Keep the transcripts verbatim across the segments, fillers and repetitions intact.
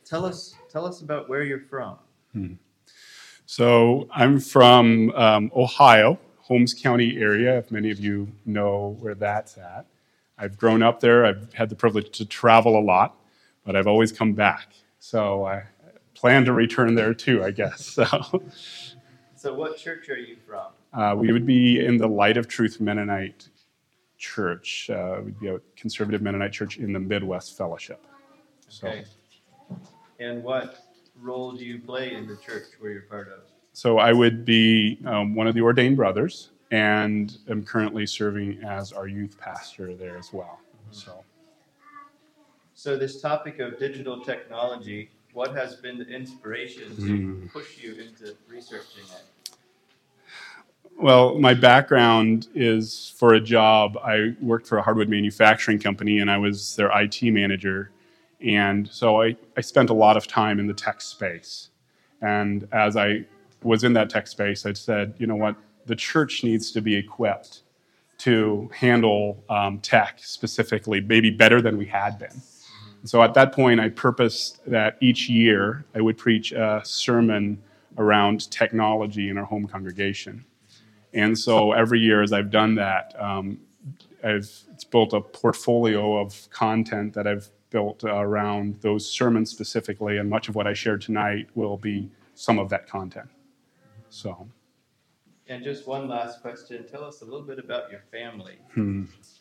tell us tell us about where you're from. Hmm. So I'm from um, Ohio, Holmes County area, if many of you know where that's at. I've grown up there. I've had the privilege to travel a lot, but I've always come back. So I plan to return there too, I guess. So, so what church are you from? Uh, we would be in the Light of Truth Mennonite Church. Uh, we'd be a conservative Mennonite church in the Midwest Fellowship. So. Okay. And what role do you play in the church where you're part of? So I would be um, one of the ordained brothers, and am currently serving as our youth pastor there as well. So, so this topic of digital technology, what has been the inspiration to mm. push you into researching it? Well, my background is for a job. I worked for a hardwood manufacturing company, and I was their I T manager. And so I, I spent a lot of time in the tech space. And as I was in that tech space, I said, you know what, the church needs to be equipped to handle um, tech specifically, maybe better than we had been. Mm-hmm. So at that point, I purposed that each year I would preach a sermon around technology in our home congregation. And so every year as I've done that, um, I've it's built a portfolio of content that I've built uh, around those sermons specifically, and much of what I shared tonight will be some of that content. So, and just one last question. Tell us a little bit about your family. Hmm.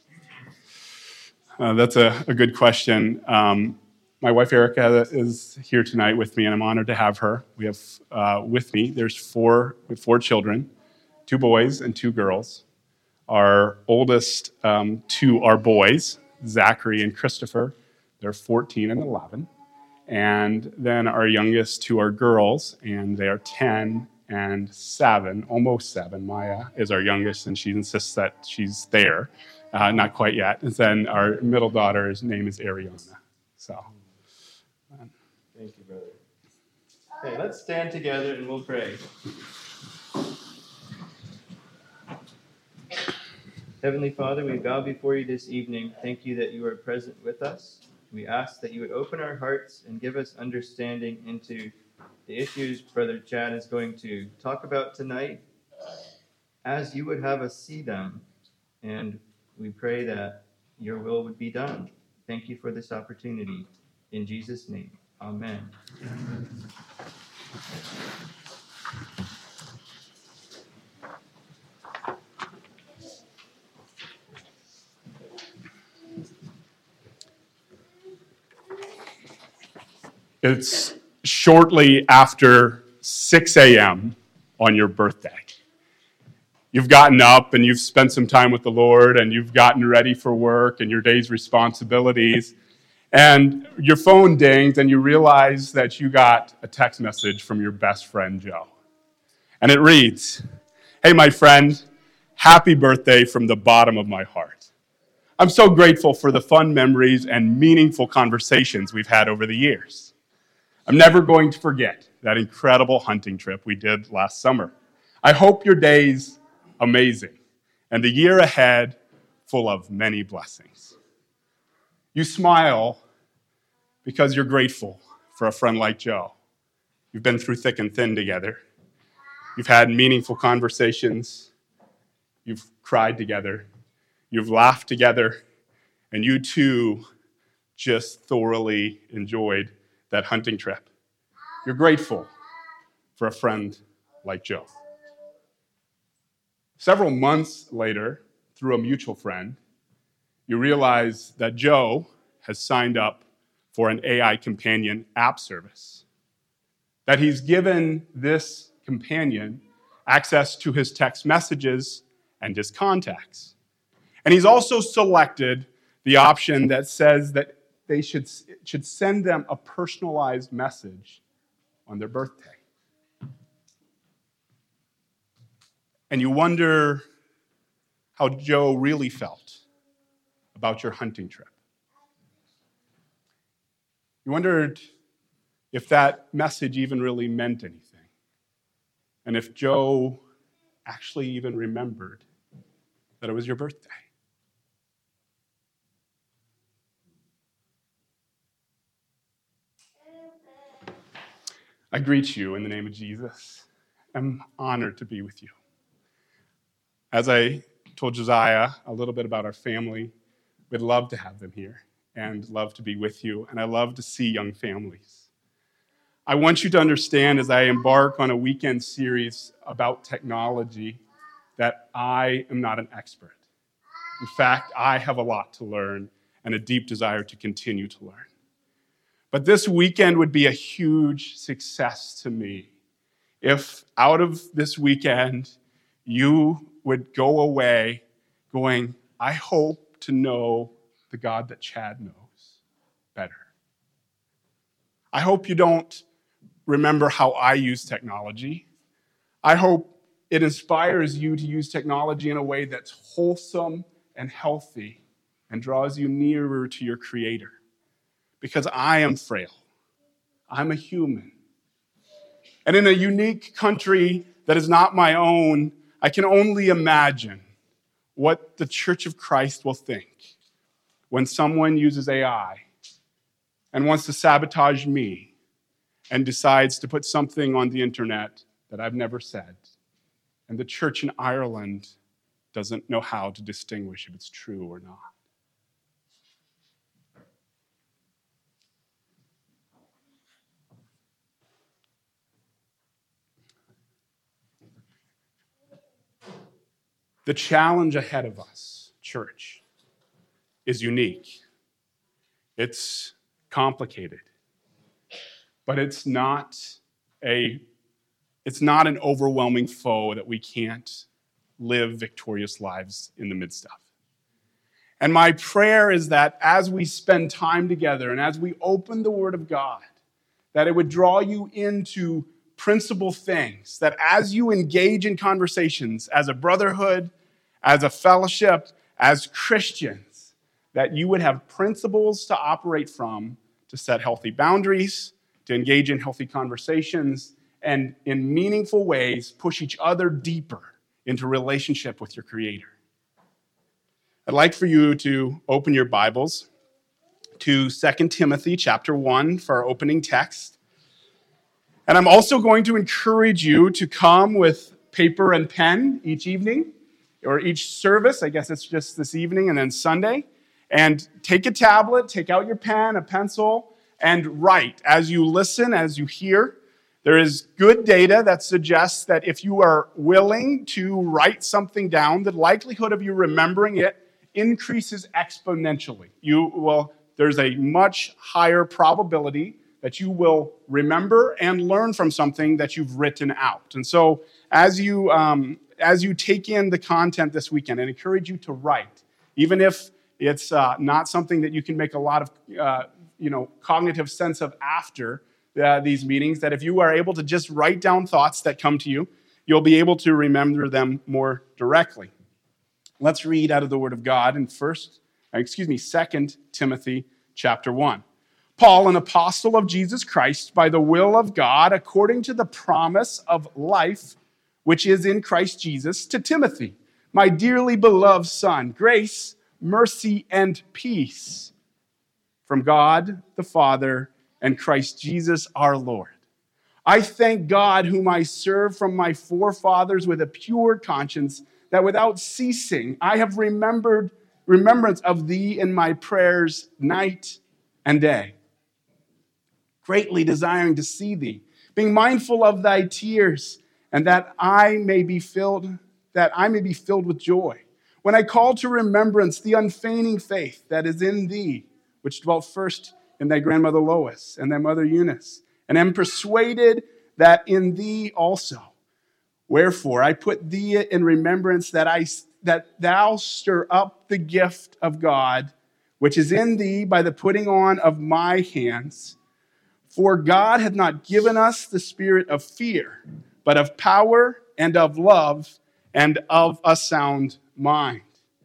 Uh, that's a, a good question. Um, my wife Erica is here tonight with me, and I'm honored to have her. We have uh, with me, there's four, we have four children, two boys and two girls. Our oldest um, two are boys, Zachary and Christopher. They're fourteen and eleven. And then our youngest two are girls, and they are ten and seven, almost seven. Maya is our youngest, and she insists that she's there. Uh, not quite yet. And then our middle daughter's name is Ariana. So, um, thank you, brother. Okay, let's stand together and we'll pray. Heavenly Father, we bow before you this evening. Thank you that you are present with us. We ask that you would open our hearts and give us understanding into the issues Brother Chad is going to talk about tonight, as you would have us see them. And we pray that your will would be done. Thank you for this opportunity. In Jesus' name, amen. It's shortly after six a.m. on your birthday. You've gotten up and you've spent some time with the Lord, and you've gotten ready for work and your day's responsibilities, and your phone dinged and you realize that you got a text message from your best friend, Joe. And it reads, "Hey, my friend, happy birthday from the bottom of my heart. I'm so grateful for the fun memories and meaningful conversations we've had over the years. I'm never going to forget that incredible hunting trip we did last summer. I hope your day's amazing and the year ahead full of many blessings." You smile because you're grateful for a friend like Joe. You've been through thick and thin together. You've had meaningful conversations. You've cried together. You've laughed together. And you too just thoroughly enjoyed that hunting trip. You're grateful for a friend like Joe. Several months later, through a mutual friend, you realize that Joe has signed up for an A I companion app service, that he's given this companion access to his text messages and his contacts. And he's also selected the option that says that they should, should send them a personalized message on their birthday. And you wonder how Joe really felt about your hunting trip. You wondered if that message even really meant anything, and if Joe actually even remembered that it was your birthday. I greet you in the name of Jesus. I'm honored to be with you. As I told Josiah a little bit about our family, we'd love to have them here and love to be with you, and I love to see young families. I want you to understand as I embark on a weekend series about technology that I am not an expert. In fact, I have a lot to learn and a deep desire to continue to learn. But this weekend would be a huge success to me if out of this weekend you would go away going, I hope to know the God that Chad knows better. I hope you don't remember how I use technology. I hope it inspires you to use technology in a way that's wholesome and healthy and draws you nearer to your Creator. Because I am frail. I'm a human. And in a unique country that is not my own, I can only imagine what the Church of Christ will think when someone uses A I and wants to sabotage me and decides to put something on the internet that I've never said. And the church in Ireland doesn't know how to distinguish if it's true or not. The challenge ahead of us, church, is unique. It's complicated. But it's not a, it's not an overwhelming foe that we can't live victorious lives in the midst of. And my prayer is that as we spend time together and as we open the Word of God, that it would draw you into principal things, that as you engage in conversations as a brotherhood, as a fellowship, as Christians, that you would have principles to operate from to set healthy boundaries, to engage in healthy conversations, and in meaningful ways push each other deeper into relationship with your Creator. I'd like for you to open your Bibles to Second Timothy chapter one for our opening text. And I'm also going to encourage you to come with paper and pen each evening, or each service. I guess it's just this evening and then Sunday. And take a tablet, take out your pen, a pencil, and write as you listen, as you hear. There is good data that suggests that if you are willing to write something down, the likelihood of you remembering it increases exponentially. You will, there's a much higher probability that you will remember and learn from something that you've written out. And so as you um, as you take in the content this weekend, I encourage you to write, even if it's uh, not something that you can make a lot of uh, you know cognitive sense of after uh, these meetings, that if you are able to just write down thoughts that come to you, you'll be able to remember them more directly. Let's read out of the Word of God in first, excuse me, Second Timothy chapter one. Paul, an apostle of Jesus Christ, by the will of God, according to the promise of life, which is in Christ Jesus, to Timothy, my dearly beloved son, grace, mercy, and peace from God the Father and Christ Jesus our Lord. I thank God, whom I serve from my forefathers with a pure conscience, that without ceasing I have remembered remembrance of thee in my prayers night and day, greatly desiring to see thee, being mindful of thy tears, and that I may be filled, that I may be filled with joy. When I call to remembrance the unfeigned faith that is in thee, which dwelt first in thy grandmother Lois and thy mother Eunice, and am persuaded that in thee also. Wherefore I put thee in remembrance that I that thou stir up the gift of God, which is in thee by the putting on of my hands. For God hath not given us the spirit of fear, but of power and of love and of a sound mind.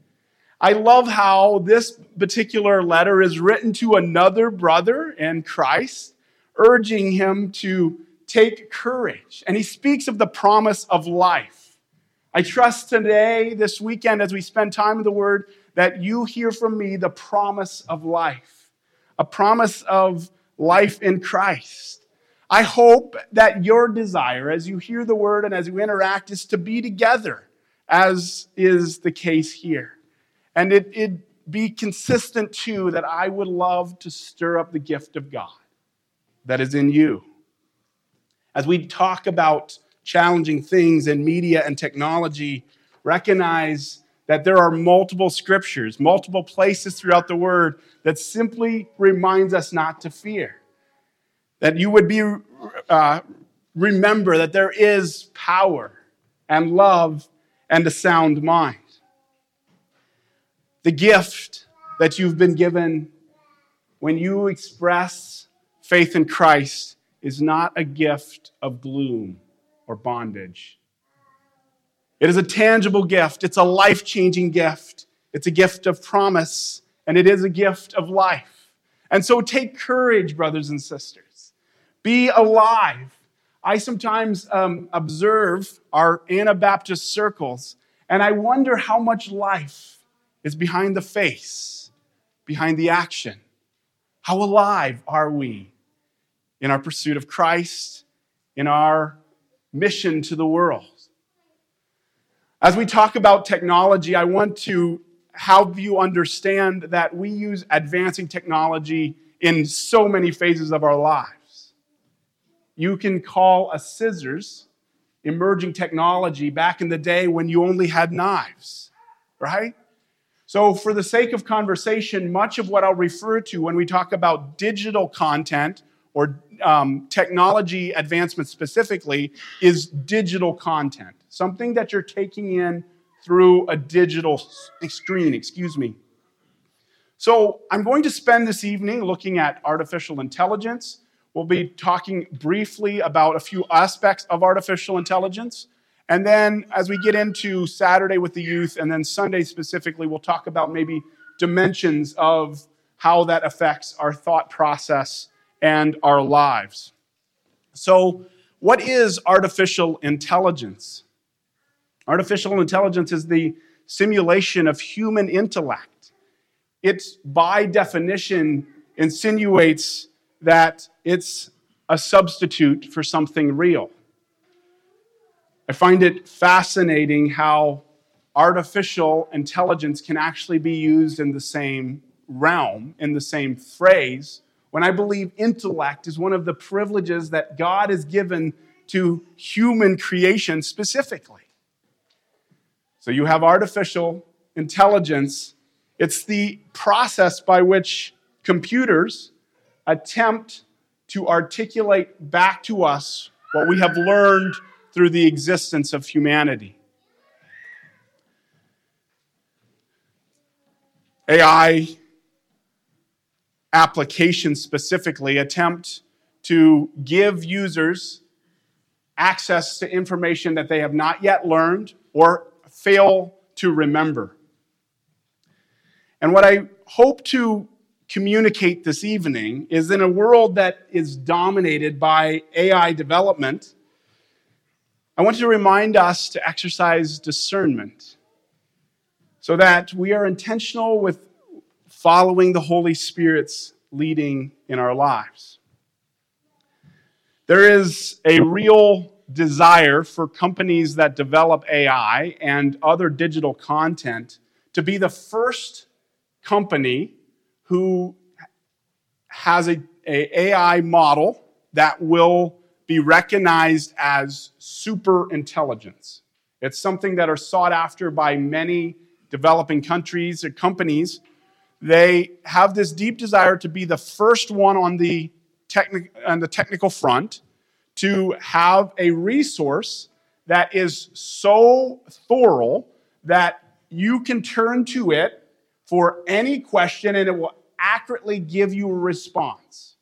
I love how this particular letter is written to another brother in Christ, urging him to take courage. And he speaks of the promise of life. I trust today, this weekend, as we spend time in the Word, that you hear from me the promise of life, a promise of life in Christ. I hope that your desire as you hear the word and as you interact is to be together, as is the case here. And it, it be consistent too that I would love to stir up the gift of God that is in you. As we talk about challenging things in media and technology, recognize that there are multiple scriptures, multiple places throughout the word that simply reminds us not to fear. That you would be uh, remember that there is power and love and a sound mind. The gift that you've been given when you express faith in Christ is not a gift of gloom or bondage. It is a tangible gift. It's a life-changing gift. It's a gift of promise, and it is a gift of life. And so take courage, brothers and sisters. Be alive. I sometimes um, observe our Anabaptist circles, and I wonder how much life is behind the face, behind the action. How alive are we in our pursuit of Christ, in our mission to the world? As we talk about technology, I want to help you understand that we use advancing technology in so many phases of our lives. You can call a scissors emerging technology back in the day when you only had knives, right? So for the sake of conversation, much of what I'll refer to when we talk about digital content or um, technology advancement specifically is digital content, something that you're taking in through a digital screen, excuse me. So I'm going to spend this evening looking at artificial intelligence. We'll be talking briefly about a few aspects of artificial intelligence. And then as we get into Saturday with the youth and then Sunday specifically, we'll talk about maybe dimensions of how that affects our thought process and our lives. So what is artificial intelligence? Artificial intelligence is the simulation of human intellect. It, by definition, insinuates that it's a substitute for something real. I find it fascinating how artificial intelligence can actually be used in the same realm, in the same phrase, when I believe intellect is one of the privileges that God has given to human creation specifically. So you have artificial intelligence. It's the process by which computers attempt to articulate back to us what we have learned through the existence of humanity. A I applications specifically attempt to give users access to information that they have not yet learned or fail to remember. And what I hope to communicate this evening is in a world that is dominated by A I development, I want to remind us to exercise discernment so that we are intentional with following the Holy Spirit's leading in our lives. There is a real desire for companies that develop A I and other digital content to be the first company who has a, a AI model that will be recognized as super intelligence. It's something that are sought after by many developing countries or companies. They have this deep desire to be the first one on the, techni- on the technical front to have a resource that is so thorough that you can turn to it for any question and it will accurately give you a response.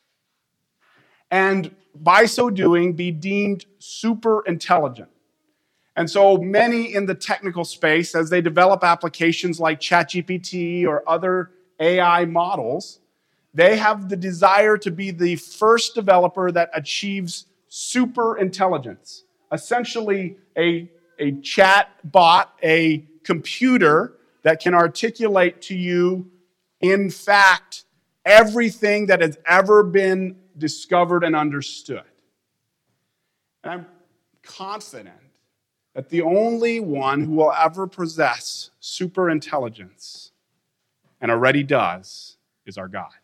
And by so doing, be deemed super intelligent. And so many in the technical space, as they develop applications like ChatGPT or other A I models, they have the desire to be the first developer that achieves super intelligence. Essentially, a, a chat bot, a computer that can articulate to you, in fact, everything that has ever been discovered and understood. And I'm confident that the only one who will ever possess super intelligence, and already does, is our God.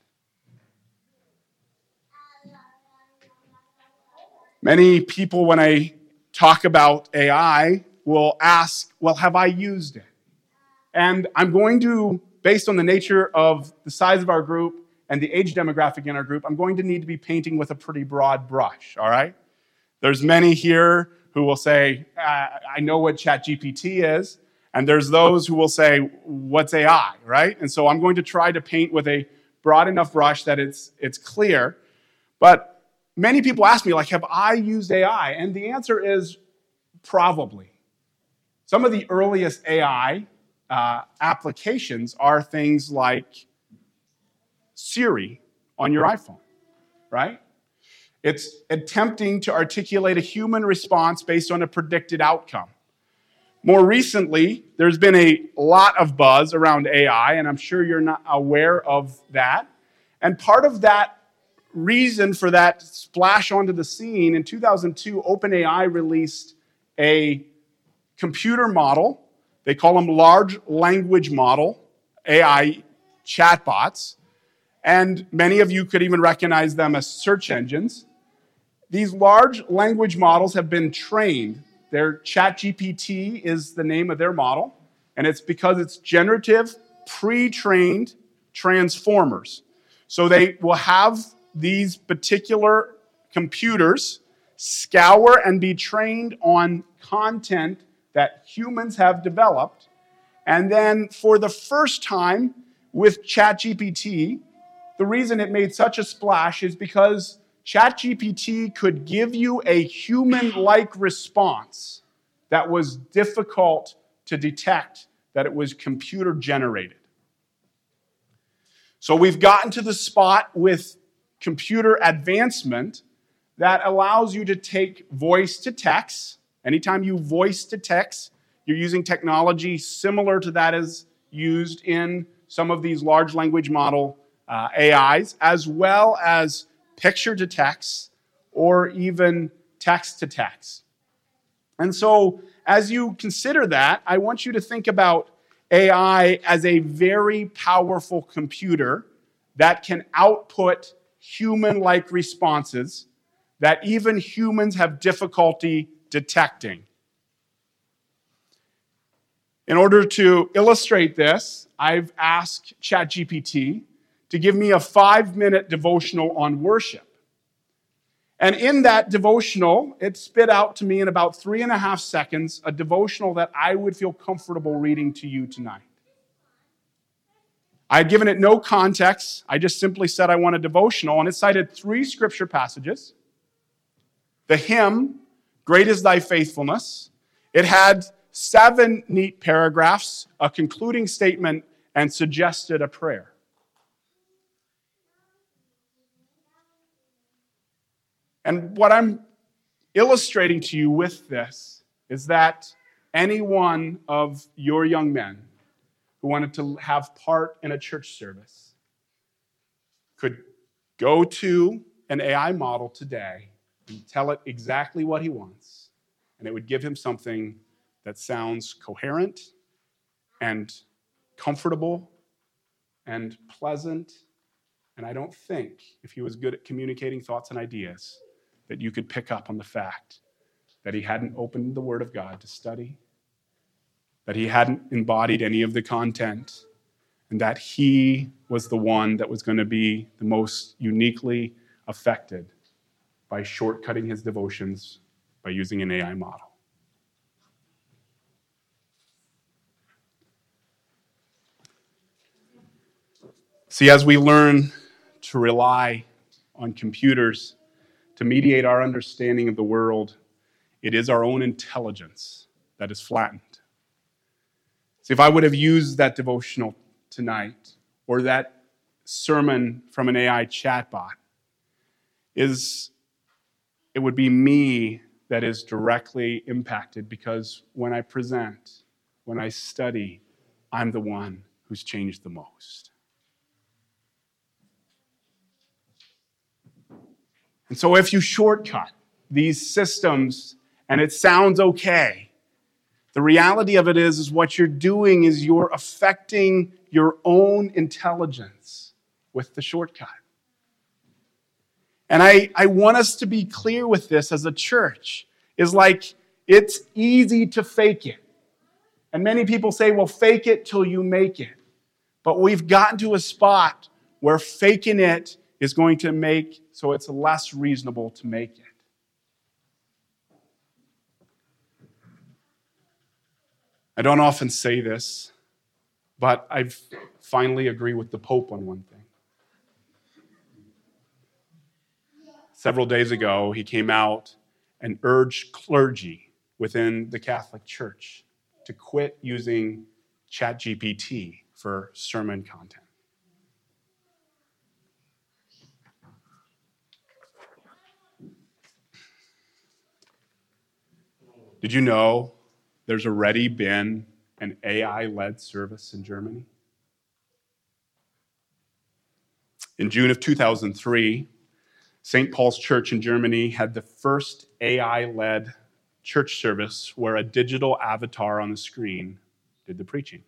Many people, when I talk about A I, will ask, well, have I used it? And I'm going to, based on the nature of the size of our group and the age demographic in our group, I'm going to need to be painting with a pretty broad brush, all right? There's many here who will say, I know what ChatGPT is, and there's those who will say, what's A I, right? And so I'm going to try to paint with a broad enough brush that it's, it's clear. But many people ask me, like, have I used A I? And the answer is probably. Some of the earliest A I uh, applications are things like Siri on your iPhone, right? It's attempting to articulate a human response based on a predicted outcome. More recently, there's been a lot of buzz around A I, and I'm sure you're not aware of that. And part of that reason for that splash onto the scene, in two thousand two, OpenAI released a computer model. They call them large language model, A I chatbots. And many of you could even recognize them as search engines. These large language models have been trained. Their ChatGPT is the name of their model, and it's because it's generative, pre-trained transformers. So they will have these particular computers scour and be trained on content that humans have developed. And then for the first time with ChatGPT, the reason it made such a splash is because ChatGPT could give you a human-like response that was difficult to detect that it was computer-generated. So we've gotten to the spot with computer advancement that allows you to take voice to text. Anytime you voice to text, you're using technology similar to that is used in some of these large language model uh, A Is, as well as picture to text or even text to text. And so as you consider that, I want you to think about A I as a very powerful computer that can output human-like responses that even humans have difficulty detecting. In order to illustrate this, I've asked ChatGPT to give me a five-minute devotional on worship. And in that devotional, it spit out to me in about three and a half seconds a devotional that I would feel comfortable reading to you tonight. I had given it no context. I just simply said I want a devotional, and it cited three scripture passages. The hymn, Great is Thy Faithfulness. It had seven neat paragraphs, a concluding statement, and suggested a prayer. And what I'm illustrating to you with this is that any one of your young men who wanted to have part in a church service could go to an A I model today and tell it exactly what he wants, and it would give him something that sounds coherent and comfortable and pleasant. And I don't think, if he was good at communicating thoughts and ideas, that you could pick up on the fact that he hadn't opened the Word of God to study, that he hadn't embodied any of the content, and that he was the one that was going to be the most uniquely affected by shortcutting his devotions by using an A I model. See, as we learn to rely on computers to mediate our understanding of the world, it is our own intelligence that is flattened. See, if I would have used that devotional tonight, or that sermon from an A I chatbot, is it would be me that is directly impacted, because when I present, when I study, I'm the one who's changed the most. And so if you shortcut these systems and it sounds okay, the reality of it is, is what you're doing is you're affecting your own intelligence with the shortcut. And I, I want us to be clear with this as a church, is like, it's easy to fake it. And many people say, well, fake it till you make it. But we've gotten to a spot where faking it is going to make so it's less reasonable to make it. I don't often say this, but I finally agree with the Pope on one thing. Several days ago, he came out and urged clergy within the Catholic Church to quit using ChatGPT for sermon content. Did you know there's already been an A I-led service in Germany? In June of two thousand three, Saint Paul's Church in Germany had the first A I-led church service where a digital avatar on the screen did the preaching.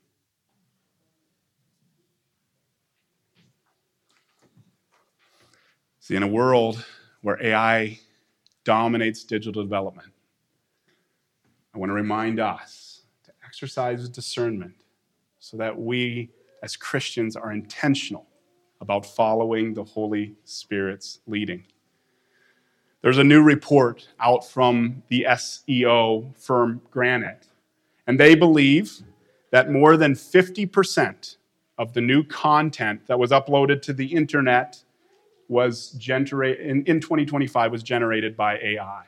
See, in a world where A I dominates digital development, I want to remind us to exercise discernment so that we as Christians are intentional about following the Holy Spirit's leading. There's a new report out from the S E O firm Granite, and they believe that more than fifty percent of the new content that was uploaded to the internet was generated in, in twenty twenty-five was generated by A I.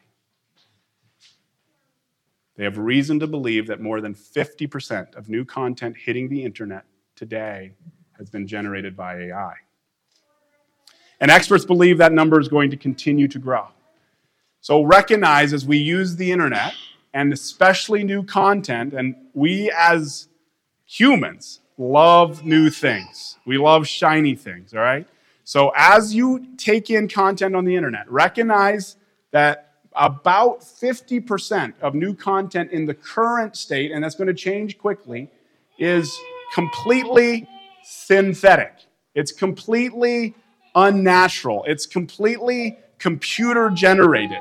They have reason to believe that more than fifty percent of new content hitting the internet today has been generated by A I. And experts believe that number is going to continue to grow. So recognize as we use the internet, and especially new content, and we as humans love new things. We love shiny things, all right? So as you take in content on the internet, recognize that about fifty percent of new content in the current state, and that's going to change quickly, is completely synthetic. It's completely unnatural. It's completely computer generated.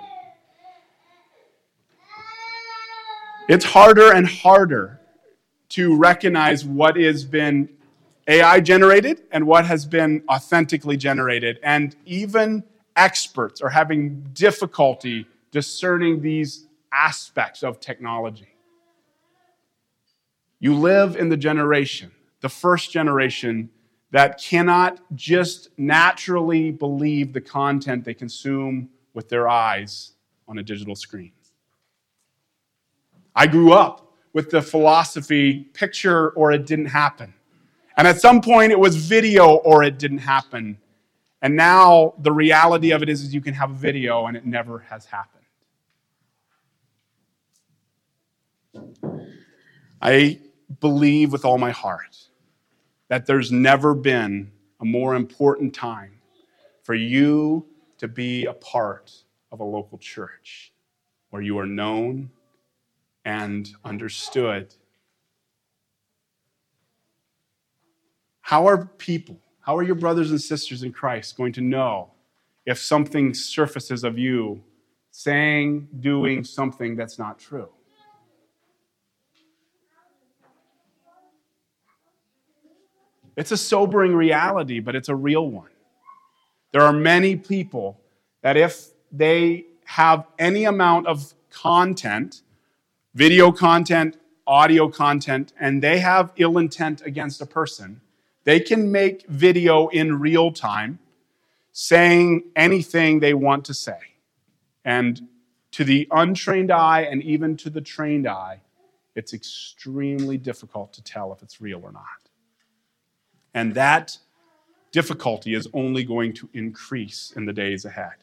It's harder and harder to recognize what has been A I generated and what has been authentically generated. And even experts are having difficulty discerning these aspects of technology. You live in the generation, the first generation, that cannot just naturally believe the content they consume with their eyes on a digital screen. I grew up with the philosophy, picture or it didn't happen. And at some point it was video or it didn't happen. And now the reality of it is, is you can have a video and it never has happened. I believe with all my heart that there's never been a more important time for you to be a part of a local church where you are known and understood. How are people, how are your brothers and sisters in Christ going to know if something surfaces of you saying, doing something that's not true? It's a sobering reality, but it's a real one. There are many people that if they have any amount of content, video content, audio content, and they have ill intent against a person, they can make video in real time saying anything they want to say. And to the untrained eye and even to the trained eye, it's extremely difficult to tell if it's real or not. And that difficulty is only going to increase in the days ahead.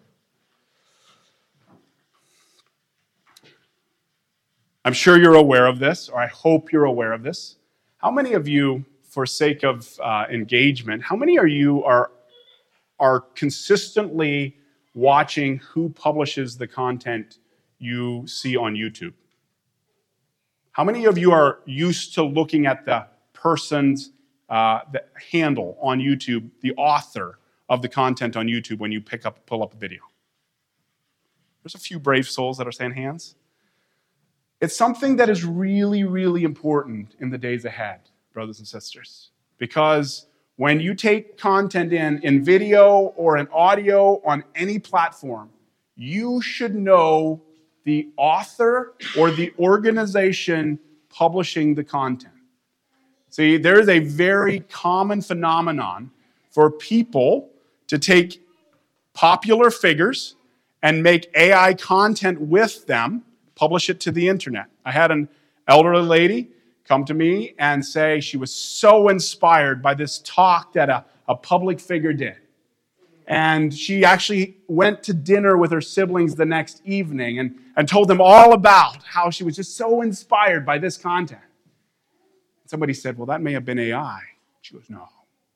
I'm sure you're aware of this, or I hope you're aware of this. How many of you, for sake of uh, engagement, how many of you are, are consistently watching who publishes the content you see on YouTube? How many of you are used to looking at the person's uh, the handle on YouTube, the author of the content on YouTube when you pick up, pull up a video? There's a few brave souls that are saying hands. It's something that is really, really important in the days ahead, brothers and sisters, because when you take content in, in video or in audio on any platform, you should know the author or the organization publishing the content. See, there is a very common phenomenon for people to take popular figures and make A I content with them, publish it to the internet. I had an elderly lady come to me and say she was so inspired by this talk that a, a public figure did. And she actually went to dinner with her siblings the next evening and, and told them all about how she was just so inspired by this content. Somebody said, well, that may have been A I. She goes, no, no.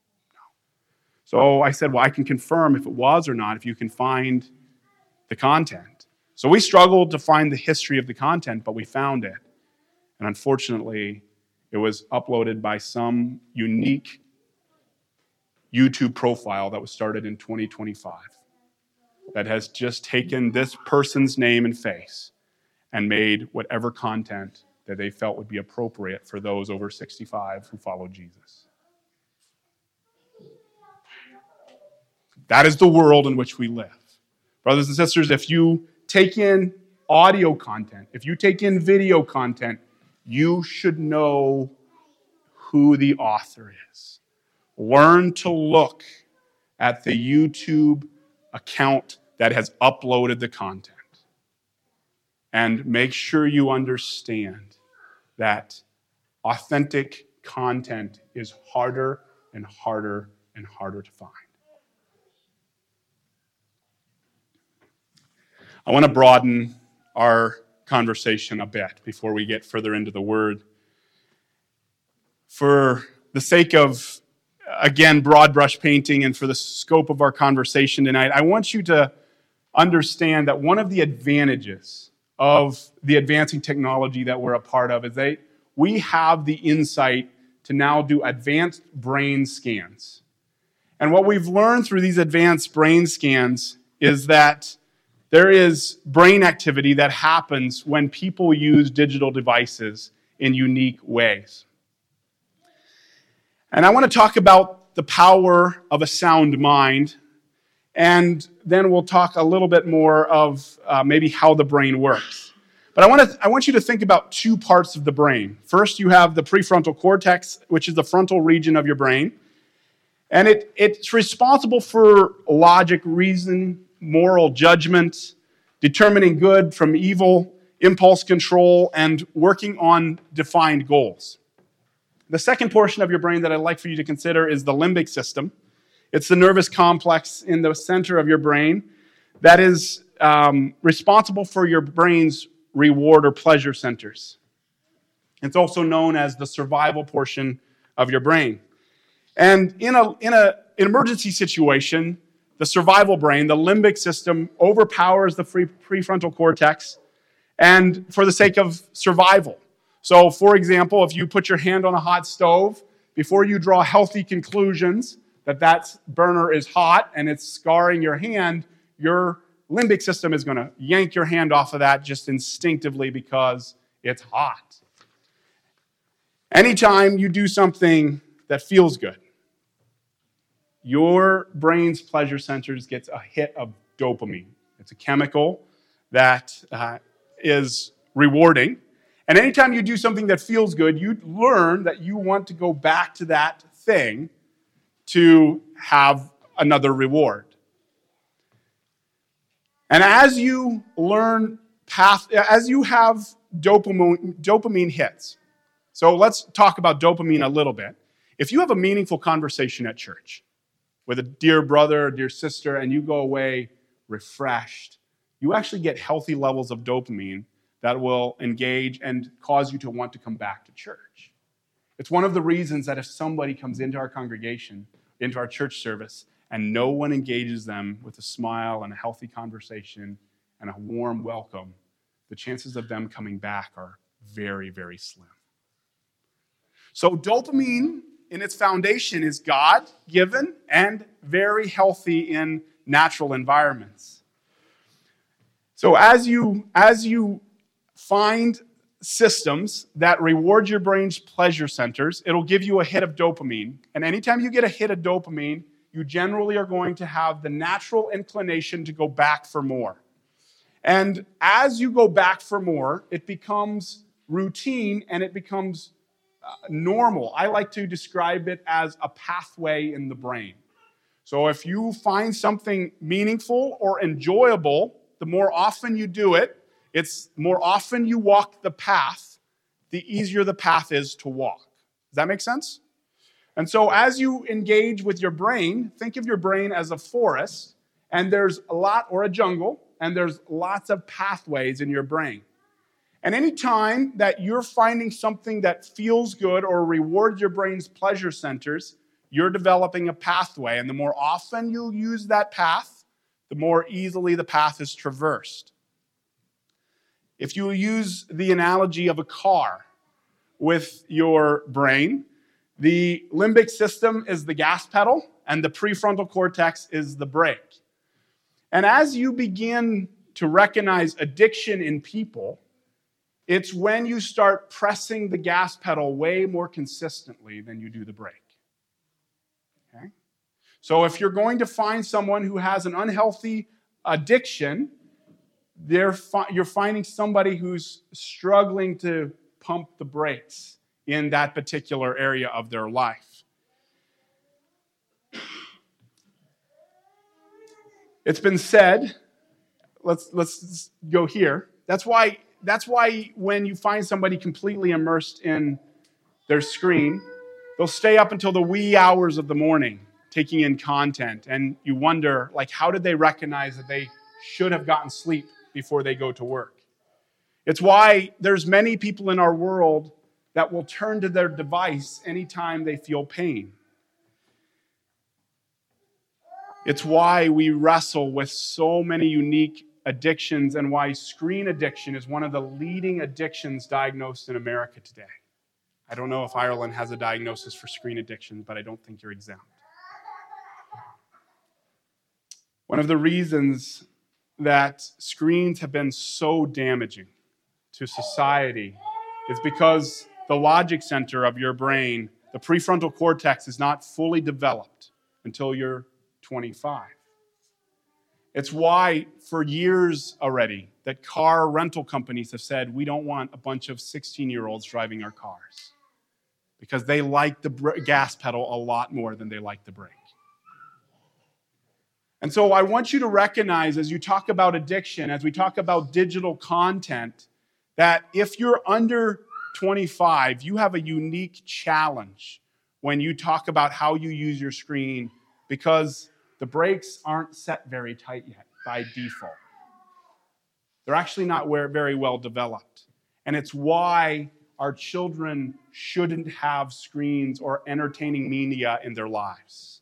So I said, well, I can confirm if it was or not, if you can find the content. So we struggled to find the history of the content, but we found it. And unfortunately, it was uploaded by some unique YouTube profile that was started in twenty twenty-five that has just taken this person's name and face and made whatever content that they felt would be appropriate for those over sixty-five who follow Jesus. That is the world in which we live. Brothers and sisters, if you take in audio content, if you take in video content, you should know who the author is. Learn to look at the YouTube account that has uploaded the content. And make sure you understand that authentic content is harder and harder and harder to find. I want to broaden our conversation a bit before we get further into the Word. For the sake of, again, broad brush painting and for the scope of our conversation tonight, I want you to understand that one of the advantages of the advancing technology that we're a part of is that we have the insight to now do advanced brain scans. And what we've learned through these advanced brain scans is that there is brain activity that happens when people use digital devices in unique ways. And I want to talk about the power of a sound mind, and then we'll talk a little bit more of uh, maybe how the brain works. But I want to I want you to think about two parts of the brain. First, you have the prefrontal cortex, which is the frontal region of your brain. And it, it's responsible for logic, reason, moral judgment, determining good from evil, impulse control, and working on defined goals. The second portion of your brain that I'd like for you to consider is the limbic system. It's the nervous complex in the center of your brain that is um, responsible for your brain's reward or pleasure centers. It's also known as the survival portion of your brain. And in a in a, an emergency situation, the survival brain, the limbic system, overpowers the free prefrontal cortex, and for the sake of survival. So, for example, if you put your hand on a hot stove, before you draw healthy conclusions that that burner is hot and it's scarring your hand, your limbic system is going to yank your hand off of that just instinctively because it's hot. Anytime you do something that feels good, your brain's pleasure centers gets a hit of dopamine. It's a chemical that uh, is rewarding. And anytime you do something that feels good, you learn that you want to go back to that thing to have another reward. And as you learn path, as you have dopamine, dopamine hits. So let's talk about dopamine a little bit. If you have a meaningful conversation at church with a dear brother or dear sister and you go away refreshed, you actually get healthy levels of dopamine that will engage and cause you to want to come back to church. It's one of the reasons that if somebody comes into our congregation, into our church service, and no one engages them with a smile and a healthy conversation and a warm welcome, the chances of them coming back are very, very slim. So dopamine in its foundation is God-given and very healthy in natural environments. So as you, as you find systems that reward your brain's pleasure centers, it'll give you a hit of dopamine. And anytime you get a hit of dopamine, you generally are going to have the natural inclination to go back for more. And as you go back for more, it becomes routine and it becomes uh, normal. I like to describe it as a pathway in the brain. So if you find something meaningful or enjoyable, the more often you do it, it's more often you walk the path, the easier the path is to walk. Does that make sense? And so as you engage with your brain, think of your brain as a forest, and there's a lot, or a jungle, and there's lots of pathways in your brain. And any time that you're finding something that feels good or rewards your brain's pleasure centers, you're developing a pathway. And the more often you use that path, the more easily the path is traversed. If you use the analogy of a car with your brain, the limbic system is the gas pedal and the prefrontal cortex is the brake. And as you begin to recognize addiction in people, it's when you start pressing the gas pedal way more consistently than you do the brake. Okay? So if you're going to find someone who has an unhealthy addiction, they're fi- you're finding somebody who's struggling to pump the brakes in that particular area of their life. It's been said, let's let's go here. That's why that's why when you find somebody completely immersed in their screen, they'll stay up until the wee hours of the morning taking in content, and you wonder, like, how did they recognize that they should have gotten sleep before they go to work? It's why there's many people in our world that will turn to their device anytime they feel pain. It's why we wrestle with so many unique addictions and why screen addiction is one of the leading addictions diagnosed in America today. I don't know if Ireland has a diagnosis for screen addiction, but I don't think you're exempt. One of the reasons that screens have been so damaging to society is because the logic center of your brain, the prefrontal cortex, is not fully developed until you're twenty-five. It's why for years already that car rental companies have said we don't want a bunch of sixteen-year-olds driving our cars because they like the gas pedal a lot more than they like the brake. And so I want you to recognize as you talk about addiction, as we talk about digital content, that if you're under twenty-five, you have a unique challenge when you talk about how you use your screen because the brakes aren't set very tight yet by default. They're actually not very well developed. And it's why our children shouldn't have screens or entertaining media in their lives.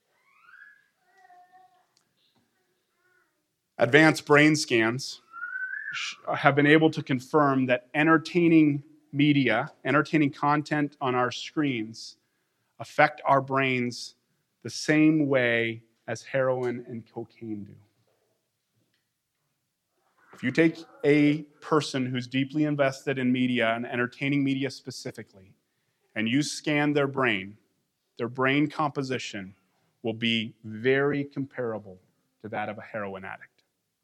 Advanced brain scans have been able to confirm that entertaining media, entertaining content on our screens affect our brains the same way as heroin and cocaine do. If you take a person who's deeply invested in media and entertaining media specifically, and you scan their brain, their brain composition will be very comparable to that of a heroin addict.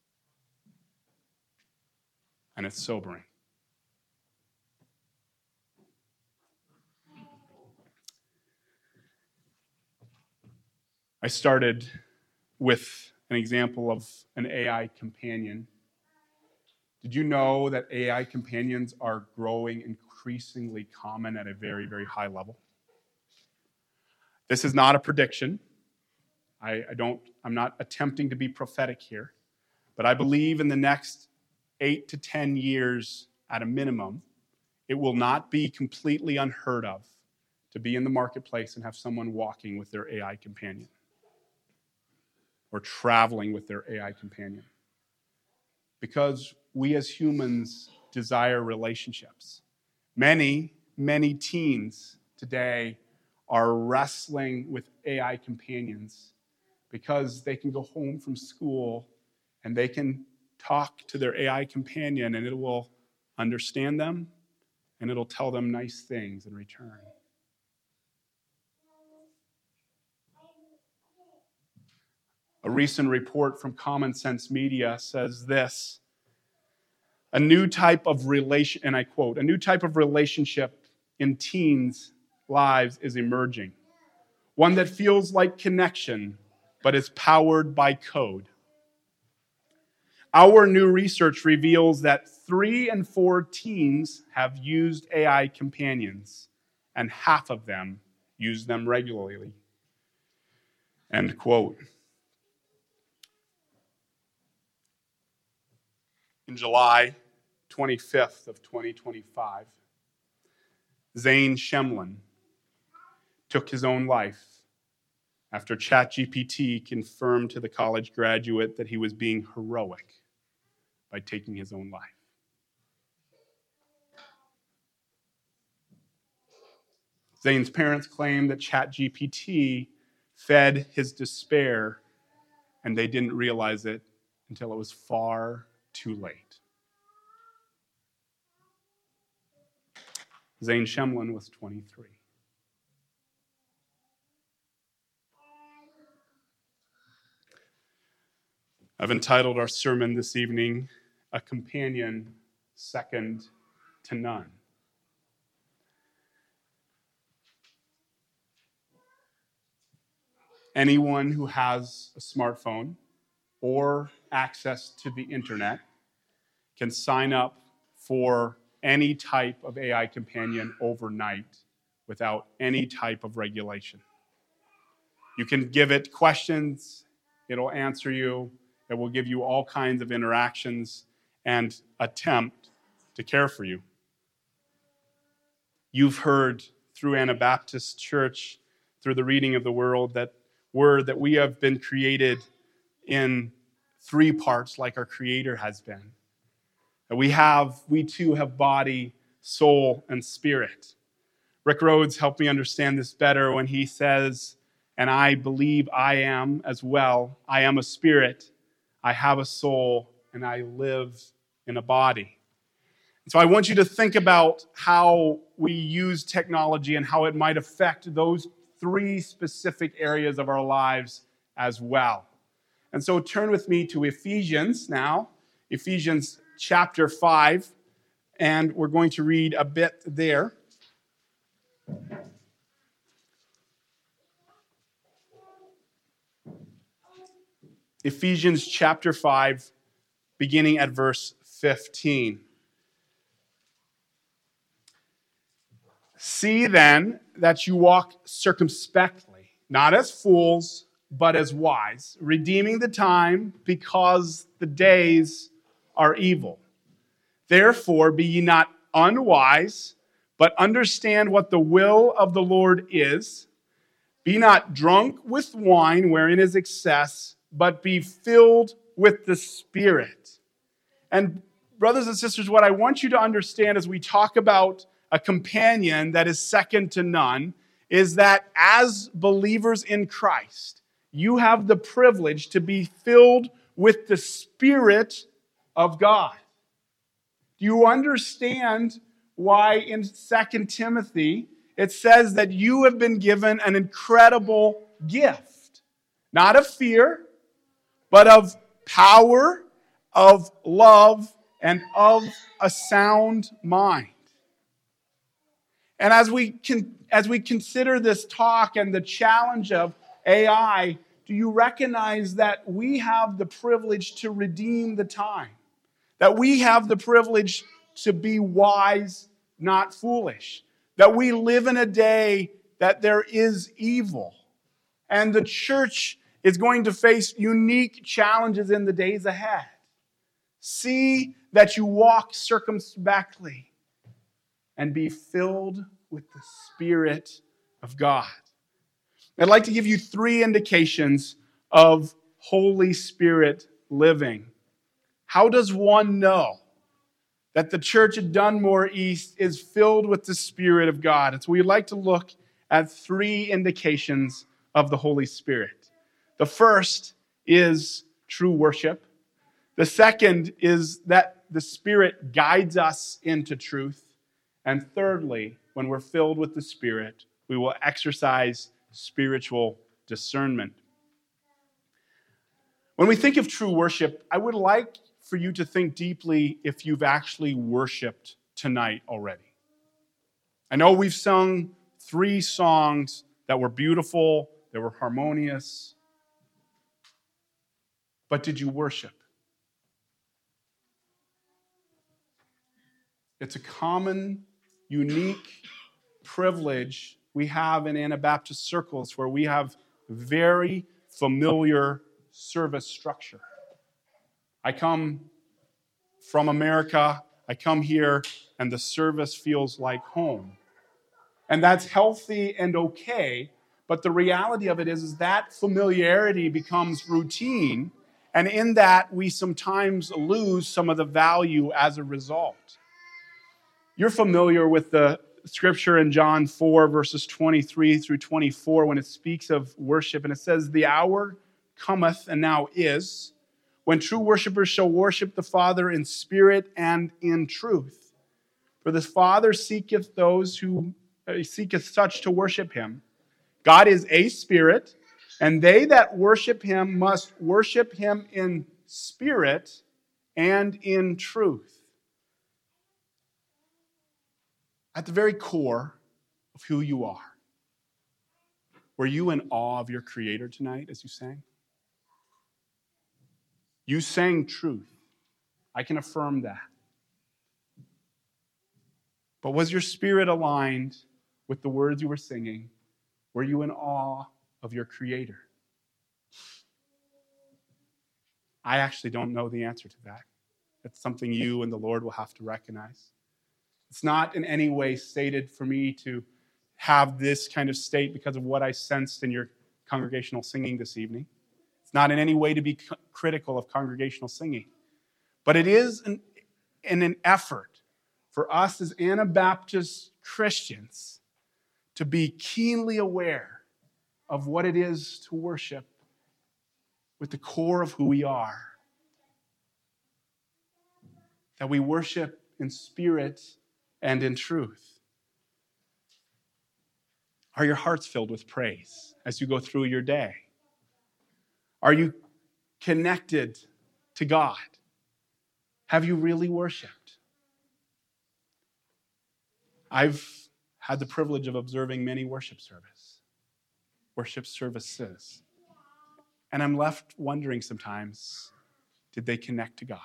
And it's sobering. I started with an example of an A I companion. Did you know that A I companions are growing increasingly common at a very, very high level? This is not a prediction. I, I don't, I'm not attempting to be prophetic here, but I believe in the next eight to ten years at a minimum, it will not be completely unheard of to be in the marketplace and have someone walking with their A I companion. or traveling with their A I companion. Because we as humans desire relationships. Many, many teens today are wrestling with A I companions because they can go home from school and they can talk to their A I companion and it will understand them and it'll tell them nice things in return. A recent report from Common Sense Media says this: a new type of relation, and I quote, a new type of relationship in teens' lives is emerging. One that feels like connection, but is powered by code. Our new research reveals that three in four teens have used A I companions, and half of them use them regularly. End quote. In July twenty-fifth of twenty twenty-five, Zane Shemlin took his own life after ChatGPT confirmed to the college graduate that he was being heroic by taking his own life. Zane's parents claim that ChatGPT fed his despair, and they didn't realize it until it was far too late. Zane Shemlin was twenty-three. I've entitled our sermon this evening, A Companion Second to None. Anyone who has a smartphone or access to the internet can sign up for any type of A I companion overnight without any type of regulation. You can give it questions, it'll answer you, it will give you all kinds of interactions and attempt to care for you. You've heard through Anabaptist Church, through the reading of the world, that word that we have been created in three parts like our Creator has been. That we have, we too have body, soul, and spirit. Rick Rhodes helped me understand this better when he says, and I believe I am as well, I am a spirit, I have a soul, and I live in a body. And so I want you to think about how we use technology and how it might affect those three specific areas of our lives as well. And so turn with me to Ephesians now, Ephesians chapter five, and we're going to read a bit there. Ephesians chapter five, beginning at verse fifteen. See then that you walk circumspectly, not as fools, but as wise, redeeming the time, because the days are evil. Therefore be ye not unwise, but understand what the will of the Lord is. Be not drunk with wine, wherein is excess, but be filled with the Spirit. And brothers and sisters, what I want you to understand as we talk about a companion that is second to none is that as believers in Christ, you have the privilege to be filled with the Spirit of God. Do you understand why in Second Timothy it says that you have been given an incredible gift? Not of fear, but of power, of love, and of a sound mind. And as we can, as we consider this talk and the challenge of A I, do you recognize that we have the privilege to redeem the time? That we have the privilege to be wise, not foolish. That we live in a day that there is evil. And the church is going to face unique challenges in the days ahead. See that you walk circumspectly and be filled with the Spirit of God. I'd like to give you three indications of Holy Spirit living. How does one know that the church at Dunmore East is filled with the Spirit of God? And so we'd like to look at three indications of the Holy Spirit. The first is true worship. The second is that the Spirit guides us into truth. And thirdly, when we're filled with the Spirit, we will exercise spiritual discernment. When we think of true worship, I would like for you to think deeply if you've actually worshiped tonight already. I know we've sung three songs that were beautiful, that were harmonious, but did you worship? It's a common, unique privilege we have in Anabaptist circles where we have very familiar service structure. I come from America, I come here, and the service feels like home. And that's healthy and okay, but the reality of it is, is that familiarity becomes routine, and in that we sometimes lose some of the value as a result. You're familiar with the scripture in John four, verses twenty-three through twenty-four, when it speaks of worship, and it says, "The hour cometh, and now is, when true worshipers shall worship the Father in spirit and in truth. For the Father seeketh those who uh, seeketh such to worship him. God is a spirit, and they that worship him must worship him in spirit and in truth." At the very core of who you are, were you in awe of your Creator tonight as you sang? You sang truth. I can affirm that. But was your spirit aligned with the words you were singing? Were you in awe of your Creator? I actually don't know the answer to that. That's something you and the Lord will have to recognize. It's not in any way stated for me to have this kind of state because of what I sensed in your congregational singing this evening. It's not in any way to be c- critical of congregational singing. But it is an, in an effort for us as Anabaptist Christians to be keenly aware of what it is to worship with the core of who we are. That we worship in spirit and in truth. Are your hearts filled with praise as you go through your day? Are you connected to God? Have you really worshiped? I've had the privilege of observing many worship service, worship services. And I'm left wondering sometimes, did they connect to God?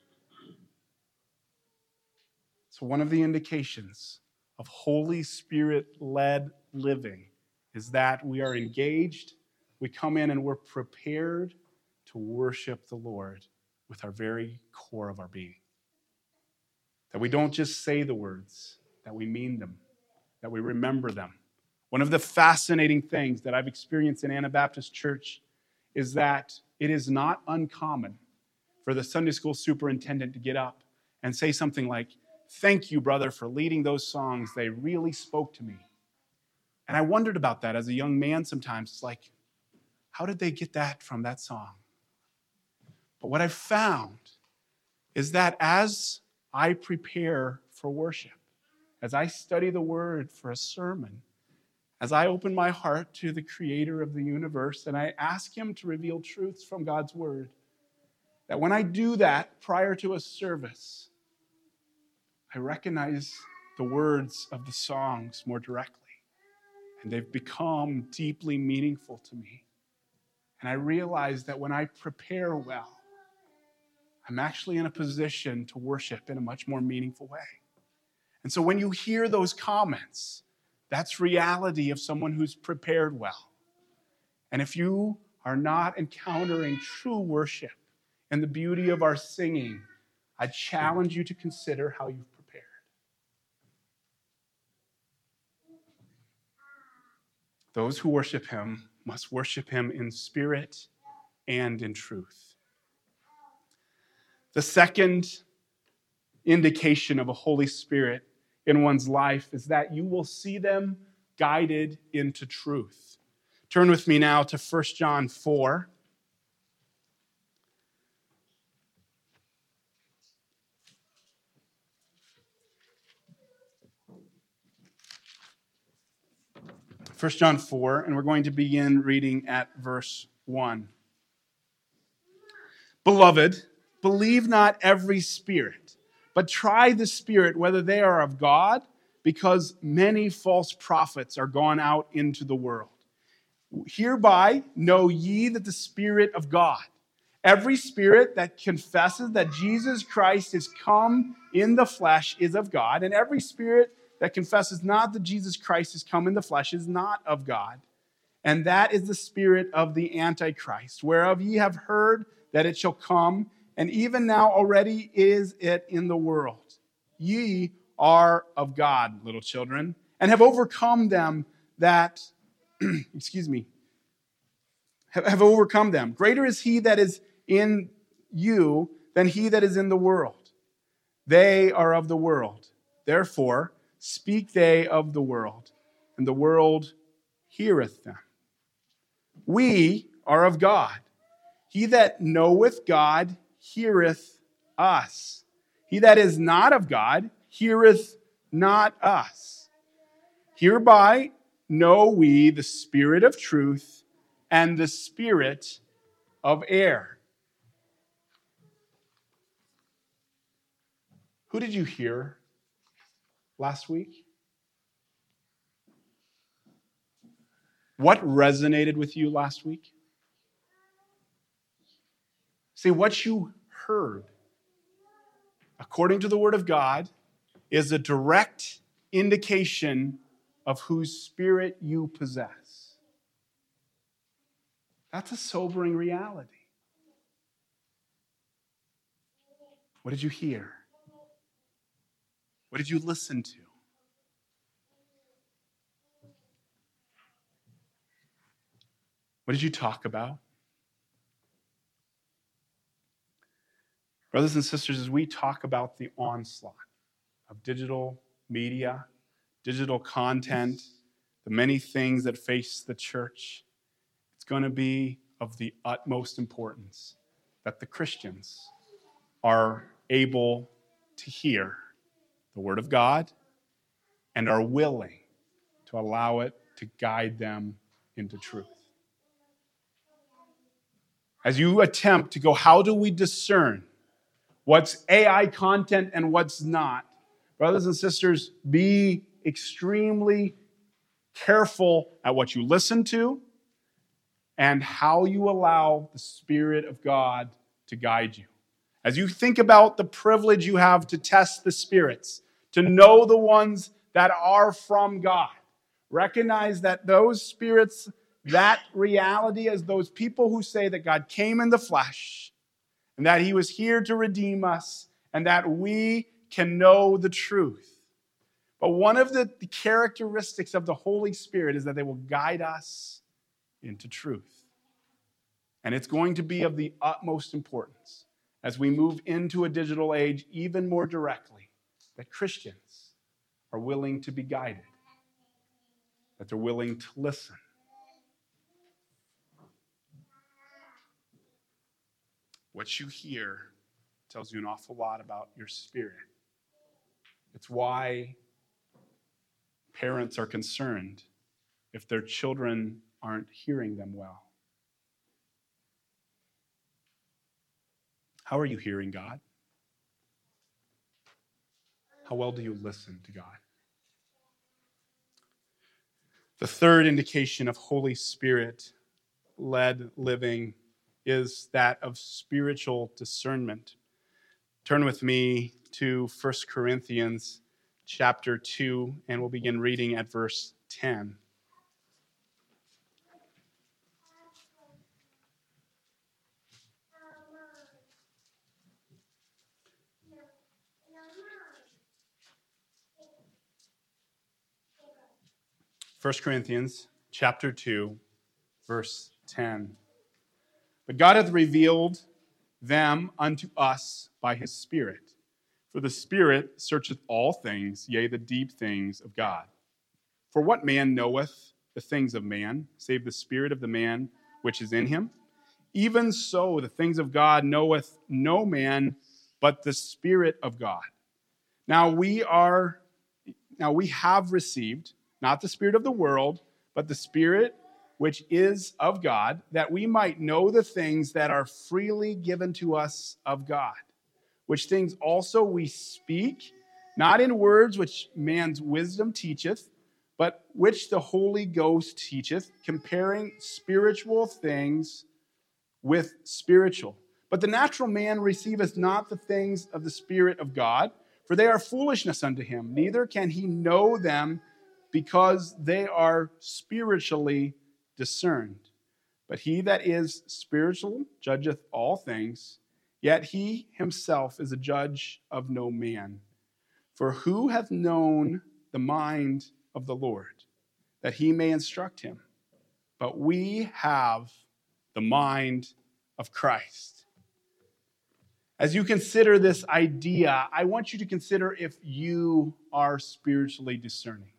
So one of the indications of Holy Spirit-led living is that we are engaged, we come in and we're prepared to worship the Lord with our very core of our being. That we don't just say the words, that we mean them, that we remember them. One of the fascinating things that I've experienced in Anabaptist Church is that it is not uncommon for the Sunday school superintendent to get up and say something like, "Thank you, brother, for leading those songs. They really spoke to me." And I wondered about that as a young man sometimes. It's like, how did they get that from that song? But what I've found is that as I prepare for worship, as I study the Word for a sermon, as I open my heart to the Creator of the universe and I ask Him to reveal truths from God's Word, that when I do that prior to a service, I recognize the words of the songs more directly, and they've become deeply meaningful to me. And I realize that when I prepare well, I'm actually in a position to worship in a much more meaningful way. And so when you hear those comments, that's reality of someone who's prepared well. And if you are not encountering true worship and the beauty of our singing, I challenge you to consider how you've prepared. Those who worship Him must worship Him in spirit and in truth. The second indication of a Holy Spirit in one's life is that you will see them guided into truth. Turn with me now to First John four. First John four, and we're going to begin reading at verse one. Beloved, believe not every spirit, but try the spirit whether they are of God, because many false prophets are gone out into the world. Hereby know ye that the Spirit of God, every spirit that confesses that Jesus Christ is come in the flesh is of God, and every spirit that confesses not that Jesus Christ is come in the flesh is not of God. And that is the spirit of the Antichrist, whereof ye have heard that it shall come, and even now already is it in the world. Ye are of God, little children, and have overcome them that, excuse me, have, have overcome them. Greater is he that is in you than he that is in the world. They are of the world. Therefore, speak they of the world, and the world heareth them. We are of God. He that knoweth God heareth us. He that is not of God heareth not us. Hereby know we the spirit of truth and the spirit of error. Who did you hear last week? What resonated with you last week? See, what you heard, according to the Word of God, is a direct indication of whose spirit you possess. That's a sobering reality. What did you hear? What did you listen to? What did you talk about? Brothers and sisters, as we talk about the onslaught of digital media, digital content, the many things that face the church, it's going to be of the utmost importance that the Christians are able to hear the Word of God and are willing to allow it to guide them into truth. As you attempt to go, how do we discern what's A I content and what's not? Brothers and sisters, be extremely careful at what you listen to and how you allow the Spirit of God to guide you. As you think about the privilege you have to test the spirits, to know the ones that are from God, recognize that those spirits, that reality, as those people who say that God came in the flesh and that he was here to redeem us and that we can know the truth. But one of the characteristics of the Holy Spirit is that they will guide us into truth. And it's going to be of the utmost importance as we move into a digital age even more directly that Christians are willing to be guided, that they're willing to listen. What you hear tells you an awful lot about your spirit. It's why parents are concerned if their children aren't hearing them well. How are you hearing God? How well do you listen to God? The third indication of Holy Spirit-led living is that of spiritual discernment. Turn with me to First Corinthians chapter two, and we'll begin reading at verse ten. First Corinthians chapter two, verse ten. But God hath revealed them unto us by his Spirit. For the Spirit searcheth all things, yea, the deep things of God. For what man knoweth the things of man, save the spirit of the man which is in him? Even so, the things of God knoweth no man but the Spirit of God. Now we are, now we have received, not the spirit of the world, but the Spirit which is of God, that we might know the things that are freely given to us of God, which things also we speak, not in words which man's wisdom teacheth, but which the Holy Ghost teacheth, comparing spiritual things with spiritual. But the natural man receiveth not the things of the Spirit of God, for they are foolishness unto him, neither can he know them, because they are spiritually discerned. But he that is spiritual judgeth all things, yet he himself is a judge of no man. For who hath known the mind of the Lord, that he may instruct him? But we have the mind of Christ. As you consider this idea, I want you to consider if you are spiritually discerning.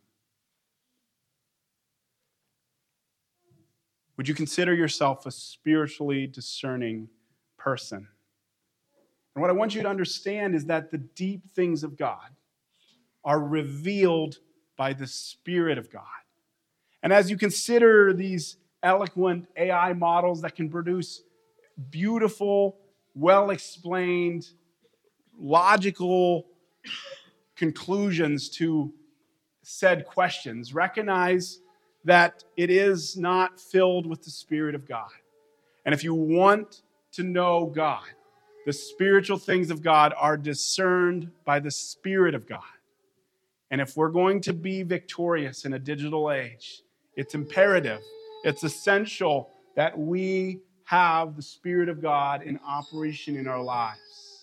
Would you consider yourself a spiritually discerning person? And what I want you to understand is that the deep things of God are revealed by the Spirit of God. And as you consider these eloquent A I models that can produce beautiful, well-explained, logical conclusions to said questions, recognize that it is not filled with the Spirit of God. And if you want to know God, the spiritual things of God are discerned by the Spirit of God. And if we're going to be victorious in a digital age, it's imperative, it's essential that we have the Spirit of God in operation in our lives.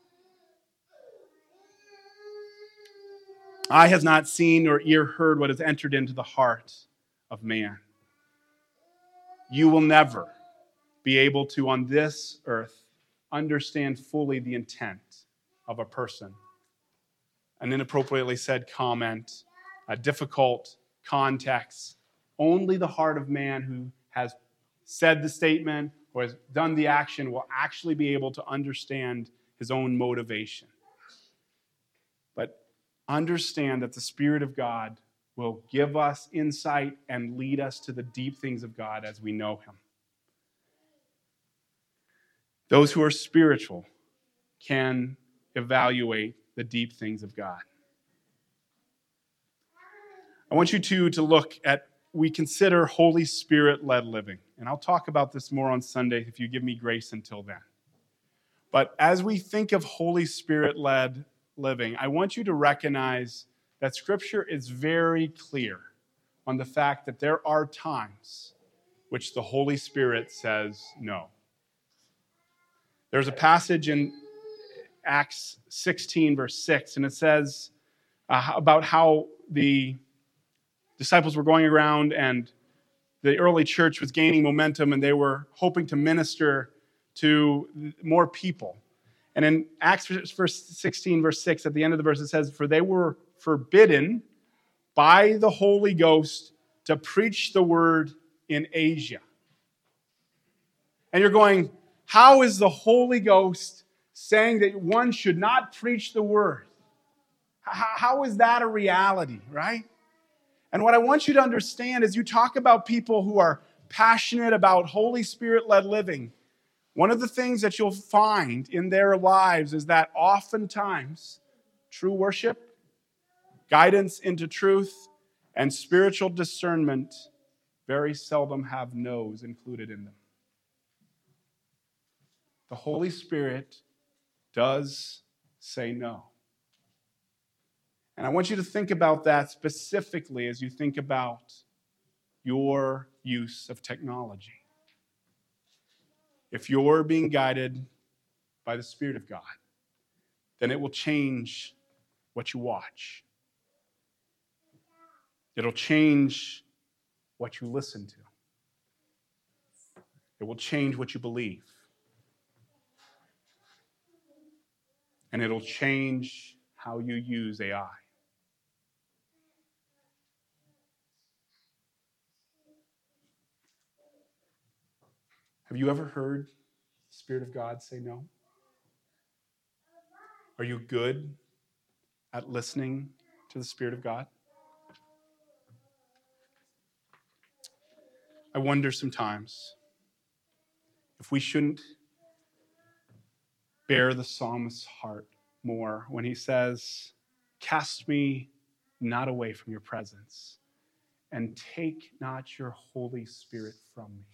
Eye has not seen nor ear heard what has entered into the heart of man. You will never be able to, on this earth, understand fully the intent of a person. An inappropriately said comment, a difficult context. Only the heart of man who has said the statement or has done the action will actually be able to understand his own motivation. But understand that the Spirit of God will give us insight and lead us to the deep things of God as we know him. Those who are spiritual can evaluate the deep things of God. I want you to, to look at, we consider Holy Spirit-led living. And I'll talk about this more on Sunday if you give me grace until then. But as we think of Holy Spirit-led living, I want you to recognize that Scripture is very clear on the fact that there are times which the Holy Spirit says no. There's a passage in Acts sixteen, verse six, and it says uh, about how the disciples were going around and the early church was gaining momentum and they were hoping to minister to more people. And in Acts sixteen, verse six, at the end of the verse, it says, "For they were forbidden by the Holy Ghost to preach the word in Asia." And you're going, how is the Holy Ghost saying that one should not preach the word? How is that a reality, right? And what I want you to understand is you talk about people who are passionate about Holy Spirit-led living. One of the things that you'll find in their lives is that oftentimes true worship, guidance into truth, and spiritual discernment very seldom have no's included in them. The Holy Spirit does say no. And I want you to think about that specifically as you think about your use of technology. If you're being guided by the Spirit of God, then it will change what you watch. It'll change what you listen to. It will change what you believe. And it'll change how you use A I. Have you ever heard the Spirit of God say no? Are you good at listening to the Spirit of God? I wonder sometimes if we shouldn't bear the psalmist's heart more when he says, "Cast me not away from your presence, and take not your Holy Spirit from me."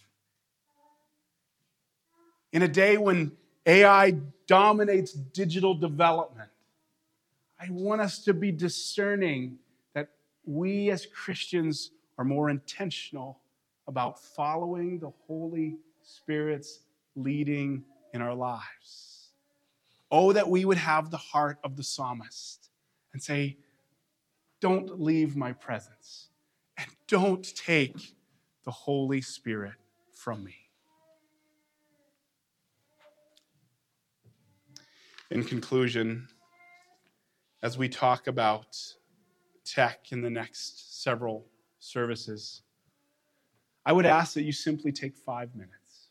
In a day when A I dominates digital development, I want us to be discerning that we as Christians are more intentional about following the Holy Spirit's leading in our lives. Oh, that we would have the heart of the psalmist and say, don't leave my presence, and don't take the Holy Spirit from me. In conclusion, as we talk about tech in the next several services, I would ask that you simply take five minutes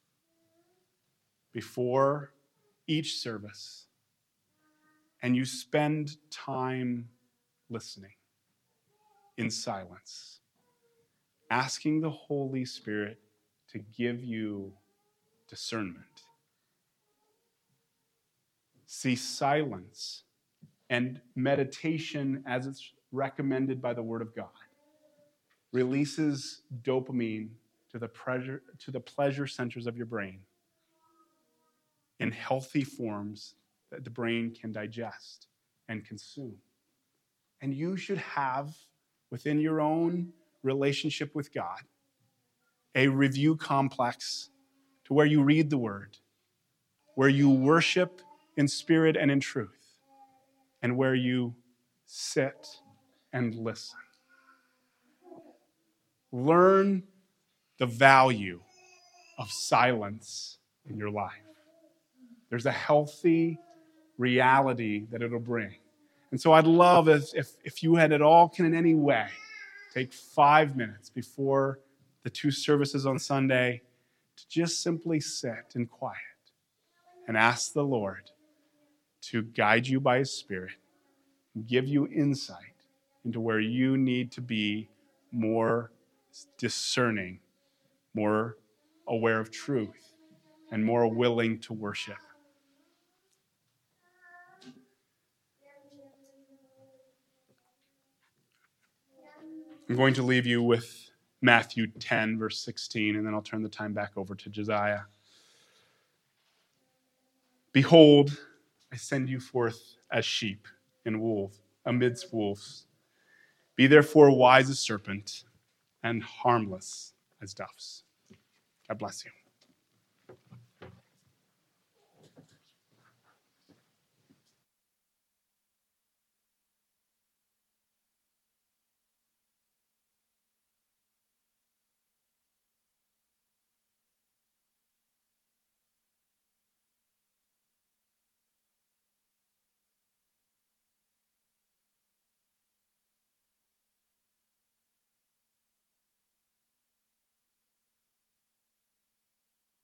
before each service and you spend time listening in silence, asking the Holy Spirit to give you discernment. See, silence and meditation, as it's recommended by the Word of God, releases dopamine to the pleasure, to the pleasure centers of your brain in healthy forms that the brain can digest and consume. And you should have, within your own relationship with God, a review complex to where you read the Word, where you worship in spirit and in truth, and where you sit and listen. Learn the value of silence in your life. There's a healthy reality that it'll bring. And so I'd love if, if, if you had at all can in any way take five minutes before the two services on Sunday to just simply sit in quiet and ask the Lord to guide you by His Spirit, give you insight into where you need to be more discerning, more aware of truth, and more willing to worship. I'm going to leave you with Matthew ten, verse sixteen, and then I'll turn the time back over to Josiah. Behold, I send you forth as sheep in wolves, amidst wolves. Be therefore wise as serpent and harmless as doves. God bless you.